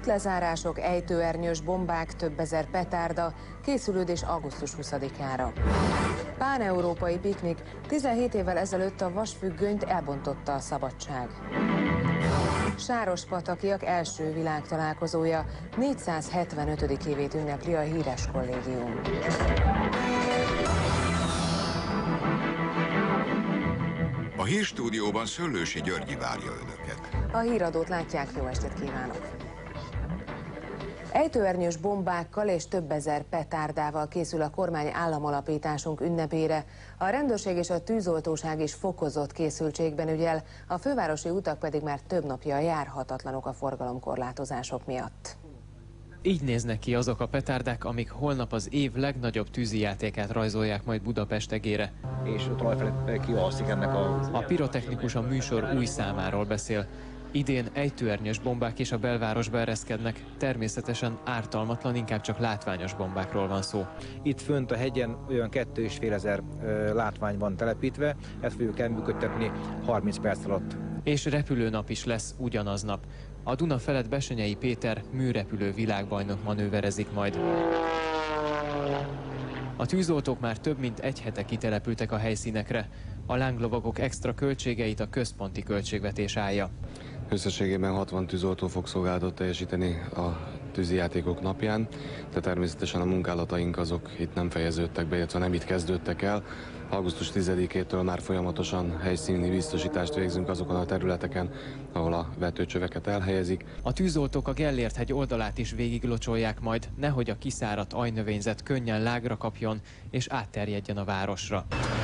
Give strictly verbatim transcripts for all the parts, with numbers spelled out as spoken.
Útlezárások, ejtőernyős bombák, több ezer petárda, készülődés augusztus huszadikára. Páneurópai piknik, tizenhét évvel ezelőtt a vasfüggönyt elbontotta a szabadság. Sárospatakiak első világtalálkozója, négyszázhetvenötödik évét ünnepli a híres kollégium. A hírstúdióban Szöllősi Györgyi várja önöket. A híradót látják, jó estét kívánok! Ejtőernyős bombákkal és több ezer petárdával készül a kormány államalapításunk ünnepére. A rendőrség és a tűzoltóság is fokozott készültségben ügyel, a fővárosi utak pedig már több napja járhatatlanok a forgalomkorlátozások miatt. Így néznek ki azok a petárdák, amik holnap az év legnagyobb tűzijátékát rajzolják majd Budapest egére. És ott rajfelé kialszik ennek a... A pirotechnikus a műsor új számáról beszél. Idén ejtőernyős bombák is a belvárosba ereszkednek, természetesen ártalmatlan, inkább csak látványos bombákról van szó. Itt fönt a hegyen olyan kettő és fél ezer látvány van telepítve, ezt fogjuk elműködtetni harminc perc alatt. És repülőnap is lesz ugyanaznap. A Duna felett Bessenyei Péter műrepülő világbajnok manőverezik majd. A tűzoltók már több mint egy hete kitelepültek a helyszínekre. A lánglovagok extra költségeit a központi költségvetés állja. Összességében hatvan tűzoltó fog szolgálatot teljesíteni a tűzijátékok napján, de természetesen a munkálataink azok itt nem fejeződtek be, illetve nem itt kezdődtek el. augusztus tizedikétől már folyamatosan helyszíni biztosítást végzünk azokon a területeken, ahol a vetőcsöveket elhelyezik. A tűzoltók a Gellért-hegy oldalát is végiglocsolják majd, nehogy a kiszáradt ajnövényzet könnyen lágra kapjon és átterjedjen a városra.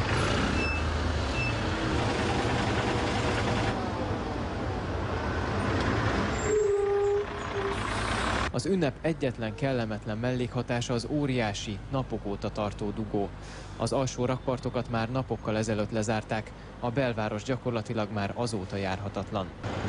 Az ünnep egyetlen kellemetlen mellékhatása az óriási, napok óta tartó dugó. Az alsó rakpartokat már napokkal ezelőtt lezárták, a belváros gyakorlatilag már azóta járhatatlan.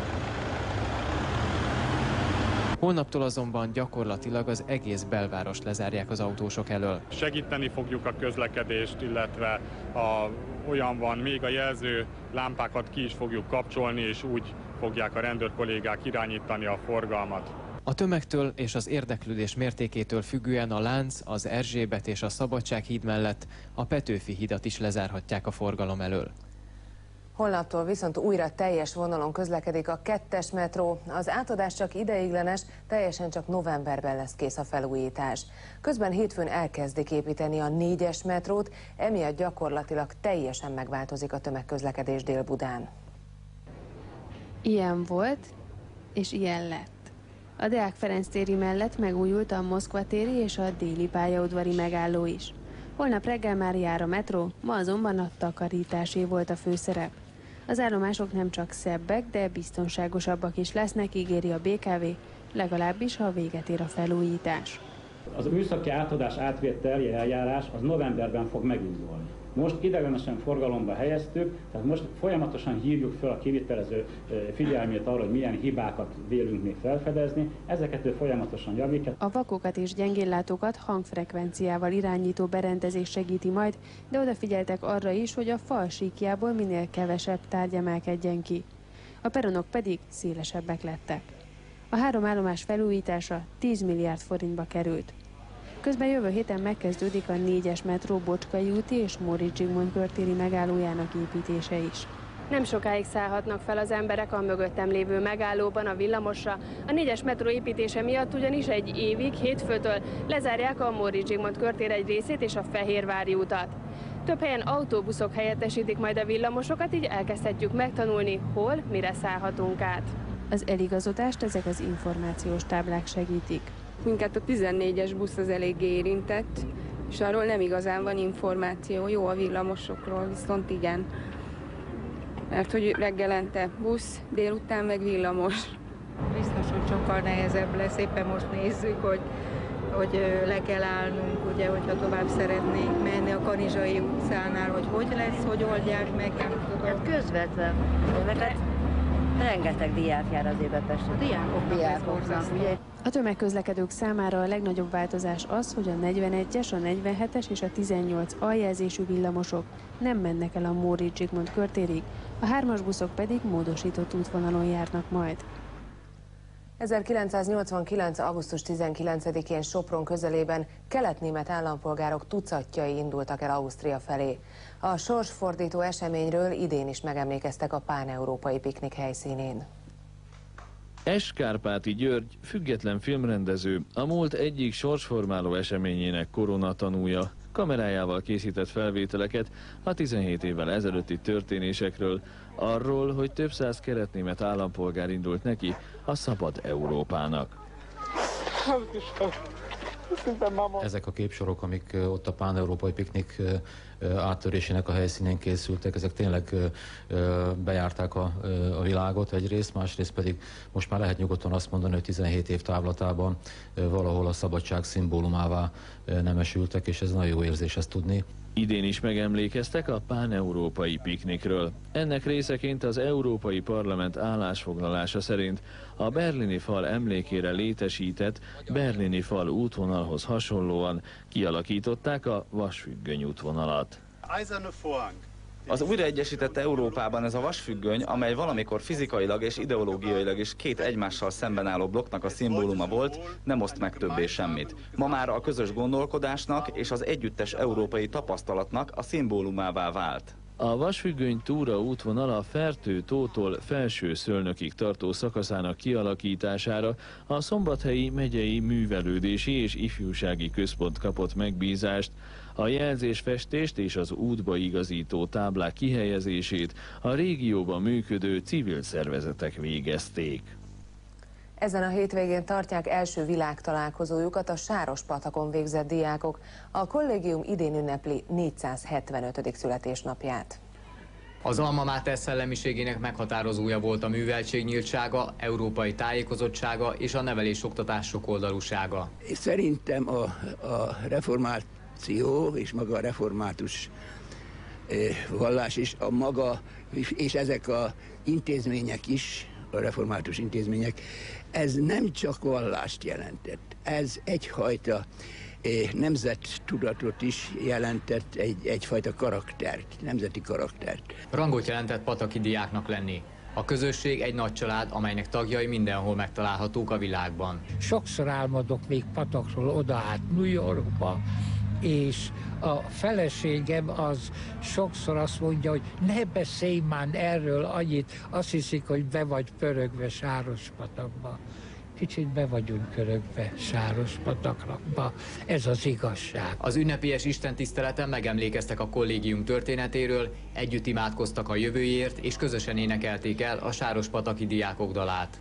Holnaptól azonban gyakorlatilag az egész belvárost lezárják az autósok elől. Segíteni fogjuk a közlekedést, illetve a, olyan van, még a jelző lámpákat ki is fogjuk kapcsolni, és úgy fogják a rendőrkollégák irányítani a forgalmat. A tömegtől és az érdeklődés mértékétől függően a Lánc, az Erzsébet és a Szabadsághíd mellett a Petőfi hidat is lezárhatják a forgalom elől. Holnaptól viszont újra teljes vonalon közlekedik a kettes metró. Az átadás csak ideiglenes, teljesen csak novemberben lesz kész a felújítás. Közben hétfőn elkezdik építeni a négyes metrót, emiatt gyakorlatilag teljesen megváltozik a tömegközlekedés Dél-Budán. Ilyen volt, és ilyen lett. A Deák Ferenc téri mellett megújult a Moszkva téri és a déli pályaudvari megálló is. Holnap reggel már jár a metró, ma azonban a takarításé volt a főszerep. Az állomások nem csak szebbek, de biztonságosabbak is lesznek, ígéri a bé ká vé, legalábbis ha véget ér a felújítás. Az műszaki átadás átvételi eljárás az novemberben fog megindulni. Most ideiglenesen forgalomba helyeztük, tehát most folyamatosan hívjuk fel a kivitelező figyelmét arra, hogy milyen hibákat vélünk még felfedezni, ezeket ő folyamatosan javítja. A vakokat és gyengéllátókat hangfrekvenciával irányító berendezés segíti majd, de odafigyeltek arra is, hogy a fal síkjából minél kevesebb tárgy emelkedjen ki. A peronok pedig szélesebbek lettek. A három állomás felújítása tíz milliárd forintba került. Közben jövő héten megkezdődik a négyes metró Bocskai úti és Móricz Zsigmond körtéri megállójának építése is. Nem sokáig szállhatnak fel az emberek a mögöttem lévő megállóban a villamosra. A négyes metró építése miatt ugyanis egy évig, hétfőtől lezárják a Móricz Zsigmond körtér egy részét és a Fehérvári utat. Több helyen autóbuszok helyettesítik majd a villamosokat, így elkezdhetjük megtanulni, hol, mire szállhatunk át. Az eligazodást ezek az információs táblák segítik. Minket a tizennégyes busz az eléggé érintett, és arról nem igazán van információ. Jó a villamosokról, viszont igen. Mert hogy reggelente busz, délután meg villamos. Biztos, hogy sokkal nehezebb lesz, éppen most nézzük, hogy, hogy le kell állnunk, ugye, hogyha tovább szeretnénk menni a Kanizsai utcánál, hogy hogy lesz, hogy oldják meg, nem tudom. Hát közvetlen, mert hát rengeteg diák jár az Budapestre. A diákoknak diákoknak, ugye? A tömegközlekedők számára a legnagyobb változás az, hogy a negyvenegyes, a negyvenhetes és a tizennyolc aljelzésű villamosok nem mennek el a Móricz Zsigmond körtérig, a hármas buszok pedig módosított útvonalon járnak majd. ezerkilencszáznyolcvankilenc. augusztus tizenkilencedikén Sopron közelében kelet-német állampolgárok tucatjai indultak el Ausztria felé. A sorsfordító eseményről idén is megemlékeztek a páneurópai piknik helyszínén. S. Kárpáti György, független filmrendező, a múlt egyik sorsformáló eseményének koronatanúja. Kamerájával készített felvételeket a tizenhét évvel ezelőtti történésekről, arról, hogy több száz kelet-német állampolgár indult neki a szabad Európának. Ezek a képsorok, amik ott a pán-európai piknik áttörésének a helyszínén készültek, ezek tényleg bejárták a, a világot egyrészt, másrészt pedig most már lehet nyugodtan azt mondani, hogy tizenhét év távlatában valahol a szabadság szimbólumává nemesültek, és ez nagyon jó érzés ezt tudni. Idén is megemlékeztek a pán-európai piknikről. Ennek részeként az Európai Parlament állásfoglalása szerint a berlini fal emlékére létesített berlini fal útvonalhoz hasonlóan kialakították a vasfüggöny útvonalat. Az újraegyesített Európában ez a vasfüggöny, amely valamikor fizikailag és ideológiailag is két egymással szemben álló blokknak a szimbóluma volt, nem oszt meg többé semmit. Ma már a közös gondolkodásnak és az együttes európai tapasztalatnak a szimbólumává vált. A vasfüggöny túra útvonal a Fertő-tótól Felső Szölnökig tartó szakaszának kialakítására a Szombathelyi Megyei Művelődési és Ifjúsági Központ kapott megbízást. A jelzésfestést és az útba igazító táblák kihelyezését a régióban működő civil szervezetek végezték. Ezen a hétvégén tartják első világtalálkozójukat a Sárospatakon végzett diákok. A kollégium idén ünnepli négyszázhetvenötödik születésnapját. Az Alma Mater szellemiségének meghatározója volt a műveltségnyíltsága, európai tájékozottsága és a nevelés-oktatás sokoldalúsága. Szerintem a, a reformáció és maga a református vallás és a maga, és ezek az intézmények is, a református intézmények, ez nem csak vallást jelentett, ez egyfajta nemzettudatot is jelentett, egy, egyfajta karaktert, nemzeti karaktert. Rangot jelentett pataki diáknak lenni. A közösség egy nagy család, amelynek tagjai mindenhol megtalálhatók a világban. Sokszor álmodok még Patakról oda át New Yorkba, és a feleségem az sokszor azt mondja, hogy ne beszélj már erről annyit, azt hiszik, hogy be vagy pörögve Sárospatakba. Kicsit be vagyunk körökbe Sárospatakba, ez az igazság. Az ünnepélyes istentiszteleten megemlékeztek a kollégium történetéről, együtt imádkoztak a jövőjért, és közösen énekelték el a sárospataki diákok dalát.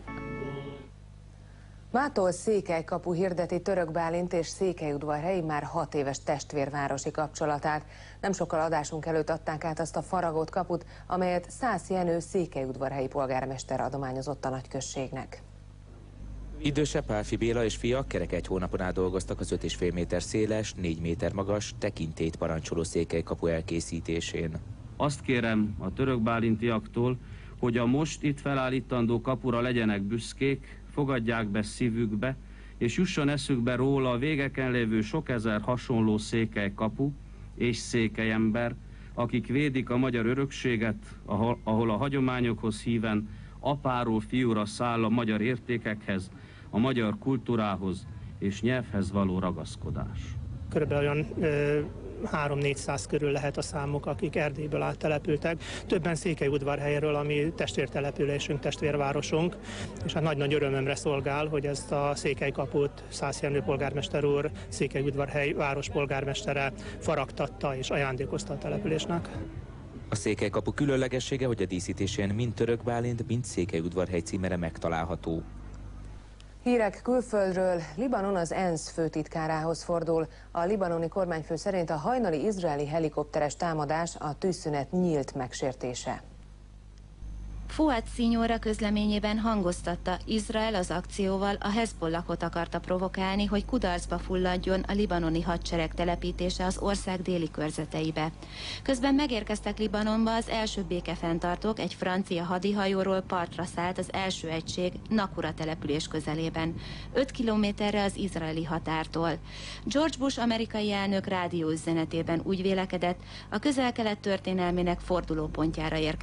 Mától Székelykapu hirdeti Török Bálint és Székelyudvarhelyi már hat éves testvérvárosi kapcsolatát. Nem sokkal adásunk előtt adták át azt a faragott kaput, amelyet Szász Jenő székelyudvarhelyi polgármester adományozott a nagyközségnek. Idősebb Pálfi Béla és fia kerek egy hónapon át dolgoztak az öt és fél méter széles, négy méter magas, tekintélyt parancsoló Székelykapu elkészítésén. Azt kérem a török bálintiaktól, hogy a most itt felállítandó kapura legyenek büszkék, fogadják be szívükbe, és jusson eszükbe róla a végeken lévő sok ezer hasonló székelykapu és székelyember, akik védik a magyar örökséget, ahol, ahol a hagyományokhoz híven apáról fiúra száll a magyar értékekhez, a magyar kultúrához és nyelvhez való ragaszkodás. Körülbelül olyan három-négyszáz körül lehet a számuk, akik Erdélyből áttelepültek. Többen Székelyudvarhelyről, ami testvértelepülésünk, testvérvárosunk, és hát nagy-nagy örömömre szolgál, hogy ezt a Székelykaput Szász Jenő polgármester úr, Székelyudvarhely város polgármestere faragtatta és ajándékozta a településnek. A Székelykapu különlegessége, hogy a díszítésén mind Török Bálint, mind Székelyudvarhely címere megtalálható. Hírek külföldről. Libanon az ENSZ főtitkárához fordul. A libanoni kormányfő szerint a hajnali izraeli helikopteres támadás a tűzszünet nyílt megsértése. Fuad Szinyóra közleményében hangoztatta, Izrael az akcióval a Hezbollahot akarta provokálni, hogy kudarcba fulladjon a libanoni hadsereg telepítése az ország déli körzeteibe. Közben megérkeztek Libanonba az első békefenntartók, egy francia hadihajóról partra szállt az első egység Nakura település közelében, öt kilométerre az izraeli határtól. George Bush amerikai elnök rádióüzenetében úgy vélekedett, a közel-kelet történelmének fordulópontjára érkezett.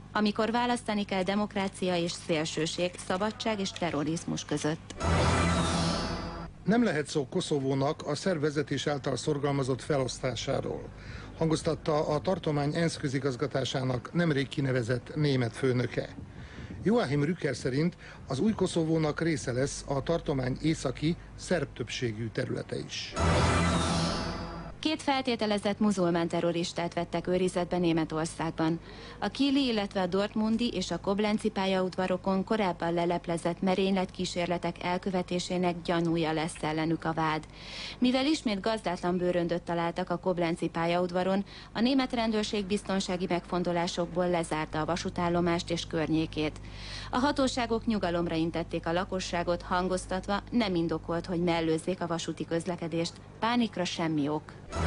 amikor választani kell demokrácia és szélsőség, szabadság és terrorizmus között. Nem lehet szó Koszovónak a szerb vezetés által szorgalmazott felosztásáról, hangoztatta a tartomány ENSZ közigazgatásának nemrég kinevezett német főnöke. Joachim Rücker szerint az új Koszovónak része lesz a tartomány északi, szerb többségű területe is. Két feltételezett muzulmán terroristát vettek őrizetbe Németországban. A Kili, illetve a dortmundi és a koblenci pályaudvarokon korábban leleplezett merényletkísérletek elkövetésének gyanúja lesz ellenük a vád. Mivel ismét gazdátlan bőröndöt találtak a koblenci pályaudvaron, a német rendőrség biztonsági megfontolásokból lezárta a vasútállomást és környékét. A hatóságok nyugalomra intették a lakosságot, hangoztatva, nem indokolt, hogy mellőzzék a vasúti közlekedést. Pánikra semmi ok.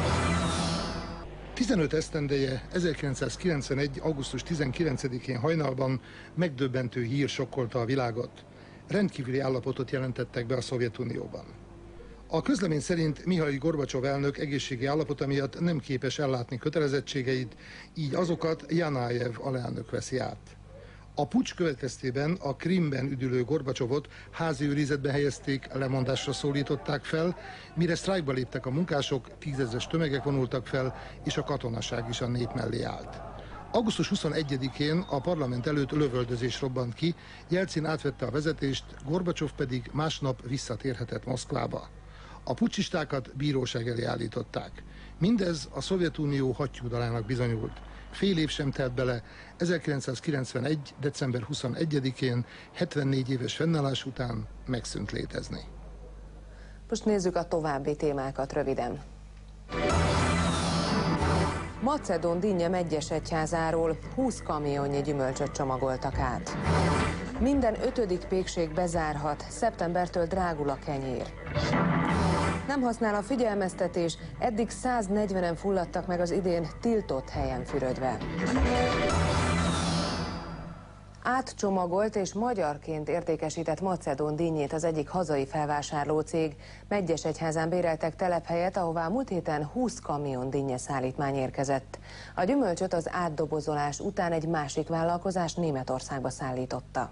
tizenöt esztendeje, ezerkilencszázkilencvenegy. augusztus tizenkilencedikén hajnalban megdöbbentő hír sokkolta a világot. Rendkívüli állapotot jelentettek be a Szovjetunióban. A közlemény szerint Mihail Gorbacsov elnök egészségi állapota miatt nem képes ellátni kötelezettségeit, így azokat Janajev alelnök veszi át. A puccs következtében a Krimben üdülő Gorbacsovot házi őrizetbe helyezték, lemondásra szólították fel, mire sztrájkba léptek a munkások, tízezres tömegek vonultak fel, és a katonaság is a nép mellé állt. augusztus huszonegyedikén a parlament előtt lövöldözés robbant ki, Jelcin átvette a vezetést, Gorbacsov pedig másnap visszatérhetett Moszkvába. A puccsistákat bíróság elé állították. Mindez a Szovjetunió hattyúdalának bizonyult. Fél év sem telt bele, ezerkilencszázkilencvenegy. december huszonegyedikén, hetvennégy éves fennállás után megszűnt létezni. Most nézzük a további témákat röviden. Macedón dinnye Megyesegyházáról húsz kamionnyi gyümölcsöt csomagoltak át. Minden ötödik pékség bezárhat, szeptembertől drágul a kenyér. Nem használ a figyelmeztetés, eddig száznegyvenen fulladtak meg az idén tiltott helyen fürödve. Átcsomagolt és magyarként értékesített macedón dinnyét az egyik hazai felvásárló cég. Megyesegyházán béreltek telephelyet, ahová múlt héten húsz kamion dinnye szállítmány érkezett. A gyümölcsöt az átdobozolás után egy másik vállalkozás Németországba szállította.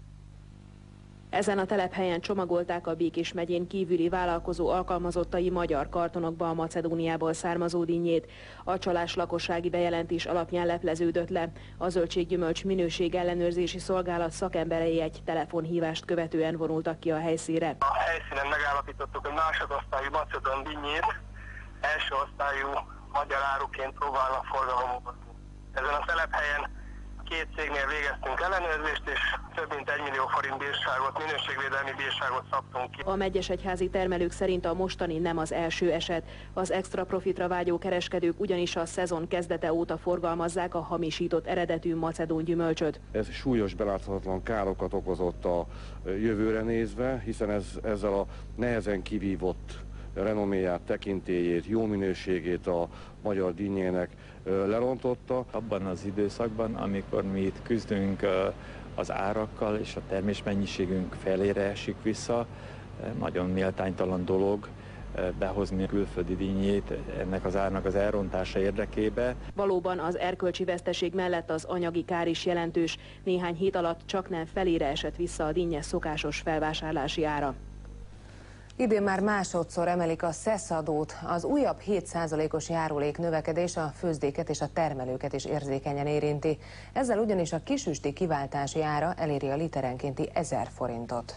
Ezen a telephelyen csomagolták a Békés megyén kívüli vállalkozó alkalmazottai magyar kartonokba a Macedóniából származó dinnyét. A csalás lakossági bejelentés alapján lepleződött le. A zöldséggyümölcs minőség ellenőrzési szolgálat szakemberei egy telefonhívást követően vonultak ki a helyszínre. A helyszínen megállapítottuk, hogy másodosztályú macedón dinnyét első osztályú magyar áruként próbálnak forgalomba. Ezen a telephelyen két cégnél végeztünk ellenőrzést, és több mint egy millió forint bírságot, minőségvédelmi bírságot szabtunk ki. A megyesegyházi termelők szerint a mostani nem az első eset. Az extra profitra vágyó kereskedők ugyanis a szezon kezdete óta forgalmazzák a hamisított eredetű macedón gyümölcsöt. Ez súlyos beláthatatlan károkat okozott a jövőre nézve, hiszen ez, ezzel a nehezen kivívott renoméját, tekintélyét, jó minőségét a magyar dinnyének lerontotta. Abban az időszakban, amikor mi itt küzdünk az árakkal és a termésmennyiségünk felére esik vissza, nagyon méltánytalan dolog behozni külföldi dinnyét ennek az árnak az elrontása érdekébe. Valóban az erkölcsi veszteség mellett az anyagi kár is jelentős. Néhány hét alatt csaknem felére esett vissza a dinnye szokásos felvásárlási ára. Idén már másodszor emelik a szesz adót. Az újabb hét százalékos járulék növekedés a főzdéket és a termelőket is érzékenyen érinti. Ezzel ugyanis a kisüsti kiváltási ára eléri a literenkénti ezer forintot.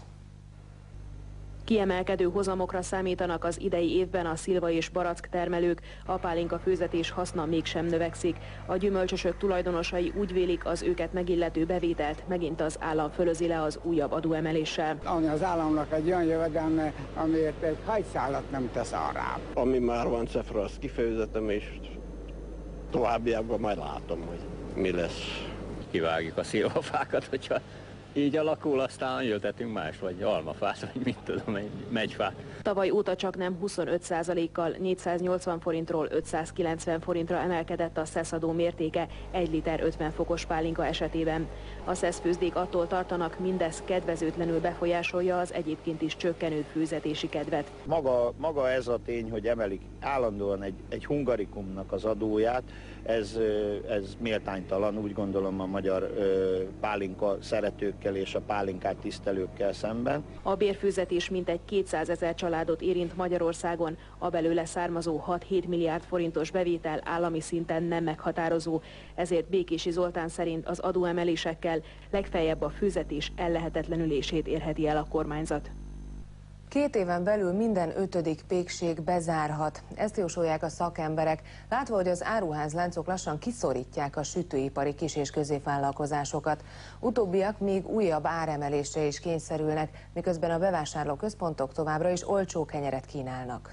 Kiemelkedő hozamokra számítanak az idei évben a szilva és barack termelők, a pálinka főzetés haszna mégsem növekszik. A gyümölcsösök tulajdonosai úgy vélik, az őket megillető bevételt megint az állam fölözi le az újabb adóemeléssel. Ami az államnak egy olyan jövedelme, amiért egy hajszálat nem tesz arra. Ami már van cefra, azt kifejezetem, és továbbiakban majd látom, hogy mi lesz. Kivágjuk a szilvafákat, hogyha így alakul, aztán ültetünk más, vagy almafát, vagy mit tudom, egy megyfát. Tavaly óta csak nem huszonöt százalékkal négyszáznyolcvan forintról ötszázkilencven forintra emelkedett a szeszadó mértéke egy liter ötven fokos pálinka esetében. A szeszfőzdék attól tartanak, mindez kedvezőtlenül befolyásolja az egyébként is csökkenő főzetési kedvet. Maga, maga ez a tény, hogy emelik állandóan egy, egy hungarikumnak az adóját, ez, ez méltánytalan, úgy gondolom, a magyar pálinka szeretőkkel és a pálinkát tisztelőkkel szemben. A bérfőzetés mintegy kétszázezer családot érint Magyarországon, a belőle származó hat-hét milliárd forintos bevétel állami szinten nem meghatározó, ezért Békési Zoltán szerint az adóemelésekkel legfeljebb a főzetés ellehetetlenülését érheti el a kormányzat. Két éven belül minden ötödik pékség bezárhat. Ezt jósolják a szakemberek, látva, hogy az áruházláncok lassan kiszorítják a sütőipari kis- és középvállalkozásokat. Utóbbiak még újabb áremelésre is kényszerülnek, miközben a bevásárlóközpontok továbbra is olcsó kenyeret kínálnak.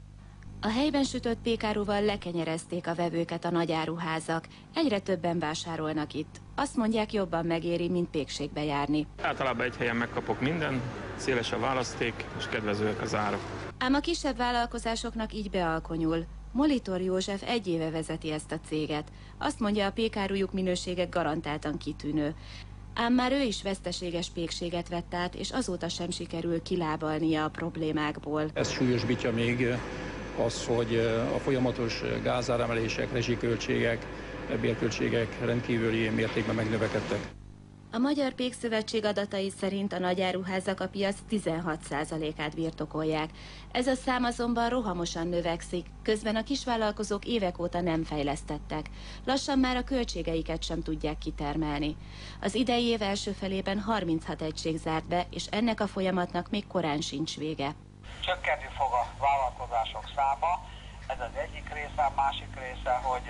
A helyben sütött pékáruval lekenyerezték a vevőket a nagy áruházak. Egyre többen vásárolnak itt. Azt mondják, jobban megéri, mint pékségbe járni. Általában egy helyen megkapok minden, széles a választék és kedvezőek az árak. Ám a kisebb vállalkozásoknak így bealkonyul. Molitor József egy éve vezeti ezt a céget. Azt mondja, a pékárujuk minősége garantáltan kitűnő. Ám már ő is veszteséges pékséget vett át, és azóta sem sikerül kilábalnia a problémákból. Ez súlyosbítja még az, hogy a folyamatos gázáremelések, rezsiköltségek, bérköltségek rendkívüli mértékben megnövekedtek. A Magyar Pékszövetség adatai szerint a nagyáruházak a piac tizenhat százalékát birtokolják. Ez a szám azonban rohamosan növekszik, közben a kisvállalkozók évek óta nem fejlesztettek. Lassan már a költségeiket sem tudják kitermelni. Az idei év első felében harminchat egység zárt be, és ennek a folyamatnak még korán sincs vége. Csökkenni fog a vállalkozások száma, ez az egyik része, a másik része, hogy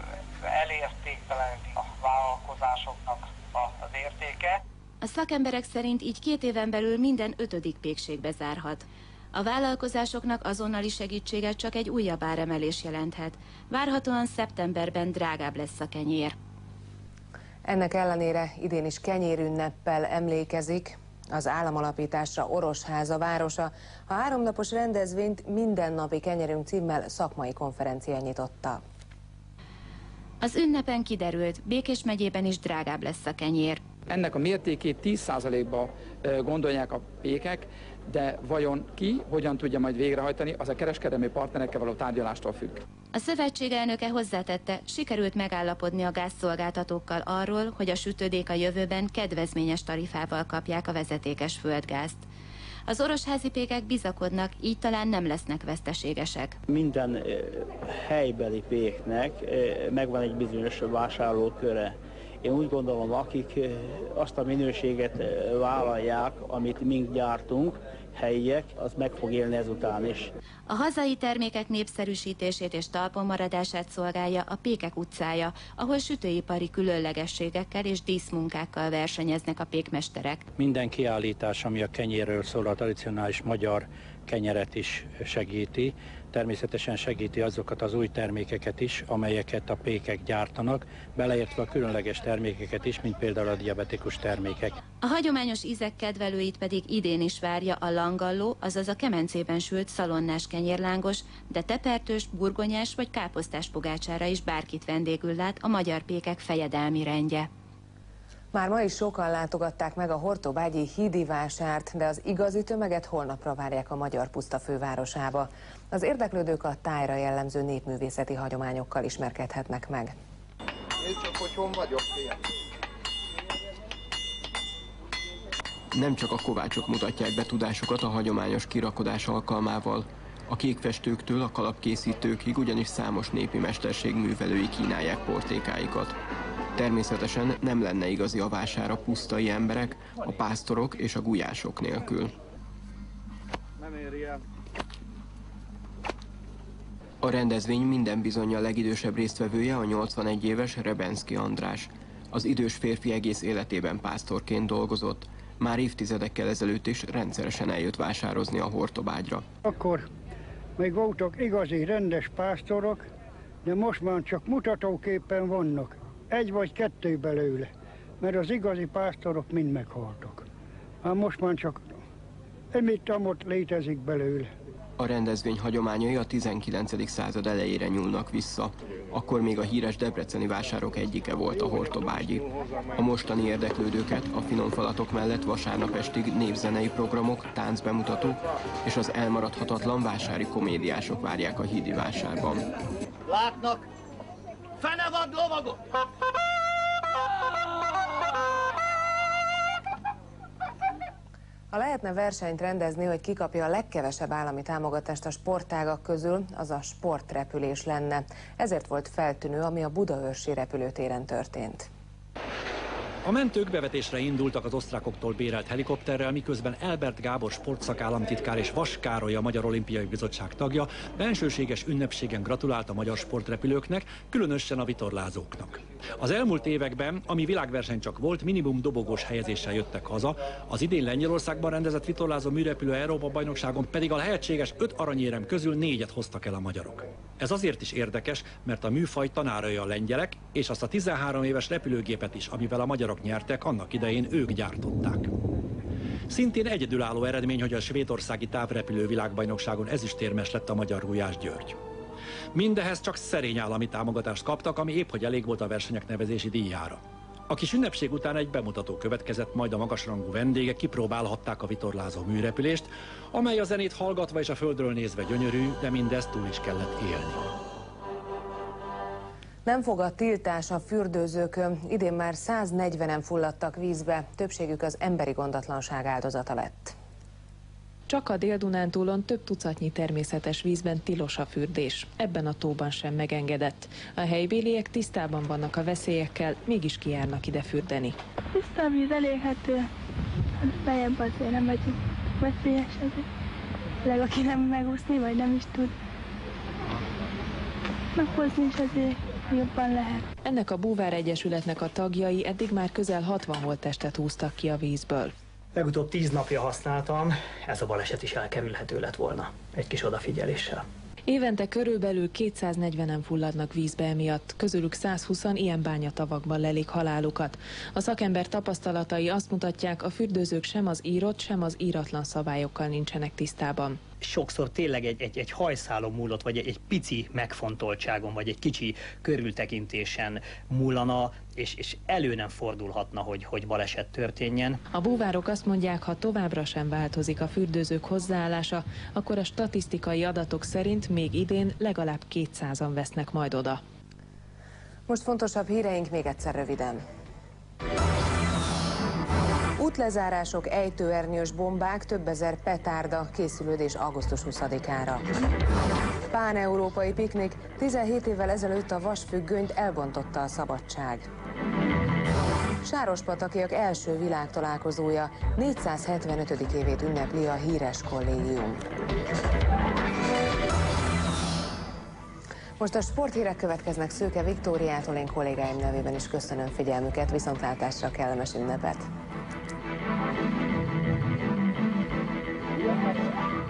elértéktelen a vállalkozásoknak az értéke. A szakemberek szerint így két éven belül minden ötödik pékség bezárhat. A vállalkozásoknak azonnali segítséget csak egy újabb áremelés jelenthet. Várhatóan szeptemberben drágább lesz a kenyér. Ennek ellenére idén is kenyérünneppel emlékezik az államalapításra Orosháza városa. A háromnapos rendezvényt Mindennapi kenyerünk címmel szakmai konferencia nyitotta. Az ünnepen kiderült, Békés megyében is drágább lesz a kenyér. Ennek a mértékét tíz százalékba gondolják a pékek, de vajon ki, hogyan tudja majd végrehajtani, az a kereskedelmi partnerekkel való tárgyalástól függ. A szövetség elnöke hozzátette, sikerült megállapodni a gázszolgáltatókkal arról, hogy a sütődék a jövőben kedvezményes tarifával kapják a vezetékes földgázt. Az orosházi pékek bizakodnak, így talán nem lesznek veszteségesek. Minden helybeli péknek megvan egy bizonyos vásárlóköre. Én úgy gondolom, akik azt a minőséget vállalják, amit mink gyártunk, helyiek, az meg fog élni ezután is. A hazai termékek népszerűsítését és talpon maradását szolgálja a Pékek utcája, ahol sütőipari különlegességekkel és díszmunkákkal versenyeznek a pékmesterek. Minden kiállítás, ami a kenyérről szól, a tradicionális magyar kenyeret is segíti. Természetesen segíti azokat az új termékeket is, amelyeket a pékek gyártanak, beleértve a különleges termékeket is, mint például a diabetikus termékek. A hagyományos ízek kedvelőit pedig idén is várja a langalló, azaz a kemencében sült szalonnás kenyérlángos, de tepertős, burgonyás vagy káposztás pogácsára is bárkit vendégül lát a magyar pékek fejedelmi rendje. Már ma is sokan látogatták meg a hortobágyi hídi vásárt, de az igazi tömeget holnapra várják a magyar puszta fővárosába. Az érdeklődők a tájra jellemző népművészeti hagyományokkal ismerkedhetnek meg. Én csak hogy hon vagyok, ilyen. Nem csak a kovácsok mutatják be tudásukat a hagyományos kirakodás alkalmával. A kékfestőktől a kalapkészítőkig ugyanis számos népi mesterség művelői kínálják portékáikat. Természetesen nem lenne igazi a vásár a pusztai emberek, a pásztorok és a gulyások nélkül. Nem éri el. A rendezvény minden bizonnyal legidősebb résztvevője a nyolcvanegy éves Rebenszky András. Az idős férfi egész életében pásztorként dolgozott, már évtizedekkel ezelőtt is rendszeresen eljött vásározni a Hortobágyra. Akkor még voltak igazi rendes pásztorok, de most már csak mutatóképpen vannak. Egy vagy kettő belőle. mert az igazi pásztorok mind meghaltak. Már most már csak emitt-amott létezik belőle. A rendezvény hagyományai a tizenkilencedik század elejére nyúlnak vissza. Akkor még a híres debreceni vásárok egyike volt a hortobágyi. A mostani érdeklődőket a finomfalatok mellett vasárnap estig népzenei programok, táncbemutatók és az elmaradhatatlan vásári komédiások várják a hídi vásárban. Látnak? Fenevad lovagok! Ha lehetne versenyt rendezni, hogy ki kapja a legkevesebb állami támogatást a sportágak közül, az a sportrepülés lenne. Ezért volt feltűnő, ami a budaörsi repülőtéren történt. A mentők bevetésre indultak az osztrákoktól bérelt helikopterrel, miközben Elbert Gábor sportszakállamtitkár és Vas Károly, a Magyar Olimpiai Bizottság tagja bensőséges ünnepségen gratulált a magyar sportrepülőknek, különösen a vitorlázóknak. Az elmúlt években, ami világverseny csak volt, minimum dobogós helyezéssel jöttek haza, az idén Lengyelországban rendezett vitorlázó műrepülő Európa-bajnokságon pedig a lehetséges öt aranyérem közül négyet hoztak el a magyarok. Ez azért is érdekes, mert a műfaj tanárai a lengyelek, és azt a tizenhárom éves repülőgépet is, amivel a magyarok nyertek, annak idején ők gyártották. Szintén egyedülálló eredmény, hogy a svédországi távrepülő világbajnokságon ezüstérmes lett a magyar Gulyás György. Mindehhez csak szerény állami támogatást kaptak, ami épp hogy elég volt a versenyek nevezési díjára. A kis ünnepség után egy bemutató következett, majd a magasrangú vendégek kipróbálhatták a vitorlázó műrepülést, amely a zenét hallgatva és a földről nézve gyönyörű, de mindezt túl is kellett élni. Nem fog a tiltás a fürdőzőkön, idén már száznegyvenen fulladtak vízbe, többségük az emberi gondatlanság áldozata lett. Csak a Dél-Dunántúlon több tucatnyi természetes vízben tilos a fürdés. Ebben a tóban sem megengedett. A helybéliek tisztában vannak a veszélyekkel, mégis kijárnak ide fürdeni. Tiszta a víz, elérhető. Bejebb azért nem vagyunk veszélyes ezért. Leg, aki nem megúszni, vagy nem is tud meghozni, is azért jobban lehet. Ennek a Búvár Egyesületnek a tagjai eddig már közel hatvan holttestet húztak ki a vízből. Legutóbb tíz napja használtam, ez a baleset is elkerülhető lett volna, egy kis odafigyeléssel. Évente körülbelül kétszáznegyvenen fulladnak vízbe emiatt, közülük százhúszan ilyen bányatavakban lelik halálukat. A szakember tapasztalatai azt mutatják, a fürdőzők sem az írott, sem az íratlan szabályokkal nincsenek tisztában. Sokszor tényleg egy, egy, egy hajszálon múlott, vagy egy, egy pici megfontoltságon, vagy egy kicsi körültekintésen múlana, és, és elő nem fordulhatna, hogy, hogy baleset történjen. A búvárok azt mondják, ha továbbra sem változik a fürdőzők hozzáállása, akkor a statisztikai adatok szerint még idén legalább kétszázan vesznek majd oda. Most fontosabb híreink még egyszer röviden. Útlezárások, ejtőernyős bombák, több ezer petárda, készülődés augusztus huszadikára. Pán-európai piknik, tizenhét évvel ezelőtt a vasfüggönyt elbontotta a szabadság. Sárospatakiak első világtalálkozója, négyszázhetvenötödik évét ünnepli a híres kollégium. Most a sporthírek következnek Szőke Viktóriától, én kollégáim nevében is köszönöm figyelmüket, viszontlátásra, kellemes ünnepet!